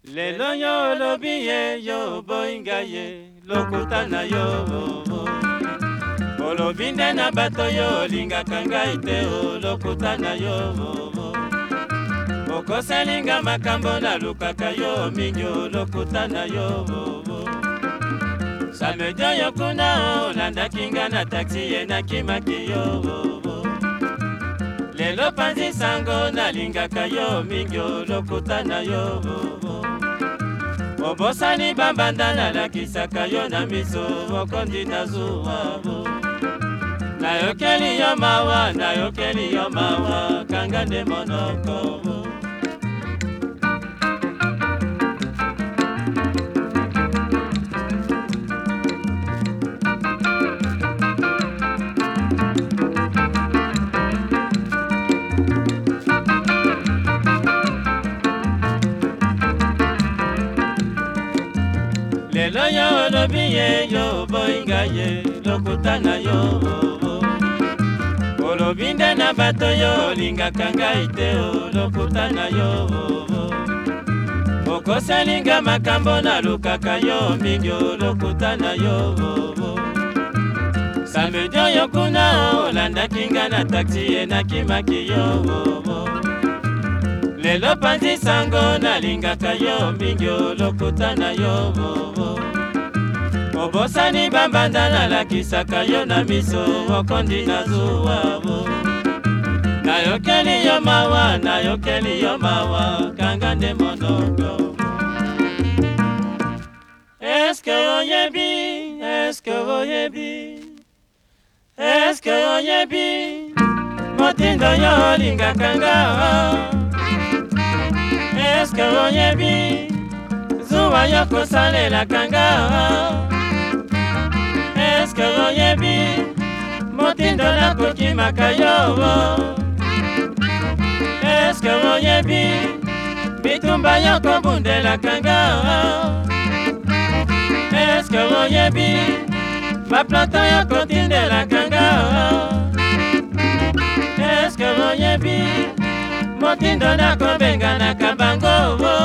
Lelo yo lobi ye yo boinga ye lokuta na yo olobi nde na bato yo olingaka ngai te o lokuta na yo okosalinga makambo nalukaka yo mingi o lokuta na yo samedi oyo kuna olandaki nga na taxi ye nakimaki yo lelo panzi sango nalingaka yo mingi o lokuta na yo obosani bambanda nalakisaka yo na miso okondi na zuwa nayokeli yo mawa kanga nde monoko lelo yo olobi ye yo boinga ye lokuta na yo olobi nde na bato yo olingaka ngai te o lokuta na yo okosalinga makambo nalukaka yo mingi o lokuta na yo samedi oyo kuna olandaki nga na taxi ye nakimaki yo lelo panzi sango nalingaka yo mingi o lokuta na yo obosani bambanda nalakisaka yo na miso okondi na zuwa nayokeli yo mawa kanga nde monoko eske oyebi motindo yo olingaka nga eske oyebi zuwa yo kosalelaka nga eske oyebi motindo nakokimaka yo eske oyebi bitumba yo kobundelaka nga eske oyebi baplanto yo kotindelaka nga eske oyebi motindo nakobenganaka bango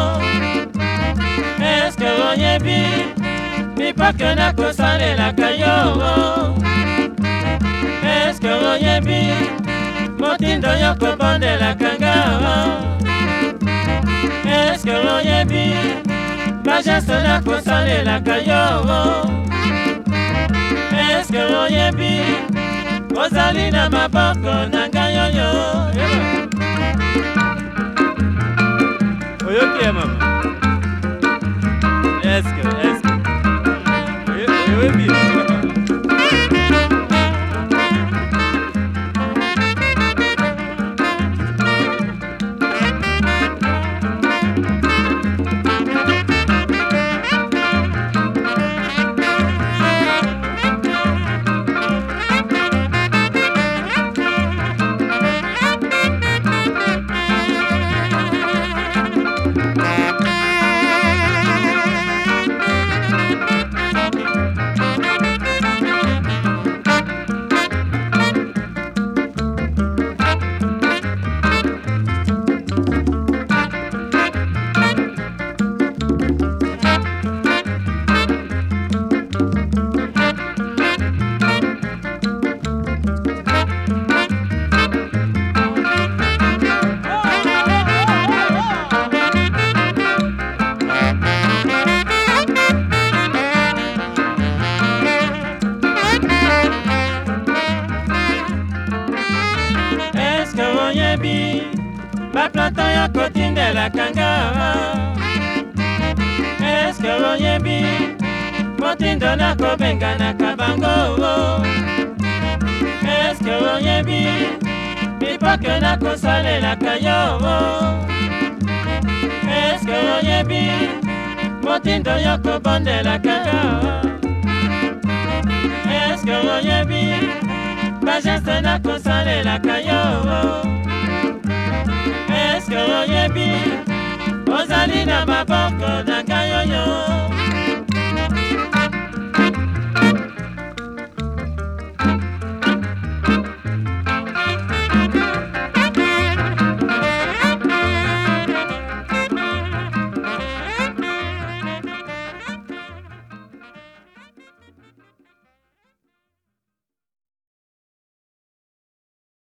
eske oyebi mipake nakosalelaka yo eske oyebi motindo yo kobondelaka nga eske oyebi bageste nakosalelaka yo eske oyebi ozali na maboko na ngai oyo oyoki ya mama eske oyebi baplanto yo kotindelaka nga eske oyebi motindo nakobenganaka bango eske oyebi bipoke nakosalelaka yo eske oyebi motindo yo kobondelaka nga eske oyebi bageste nakosalelaka yo eske oyebi